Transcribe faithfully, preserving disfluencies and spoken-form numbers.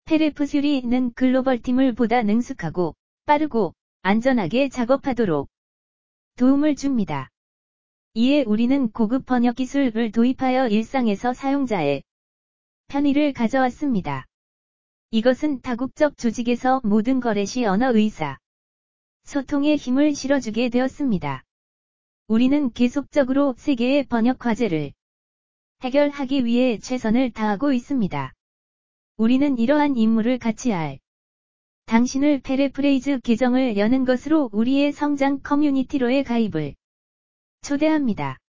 페레프슈리는 글로벌 팀을 보다 능숙하고 빠르고 안전하게 작업하도록 도움을 줍니다. 이에 우리는 고급 번역 기술을 도입하여 일상에서 사용자의 편의를 가져왔습니다. 이것은 다국적 조직에서 모든 거래 시 언어 의사 소통에 힘을 실어주게 되었습니다. 우리는 계속적으로 세계의 번역 과제를 해결하기 위해 최선을 다하고 있습니다. 우리는 이러한 임무를 같이 할 당신을 페레프레이즈 계정을 여는 것으로 우리의 성장 커뮤니티로의 가입을 초대합니다.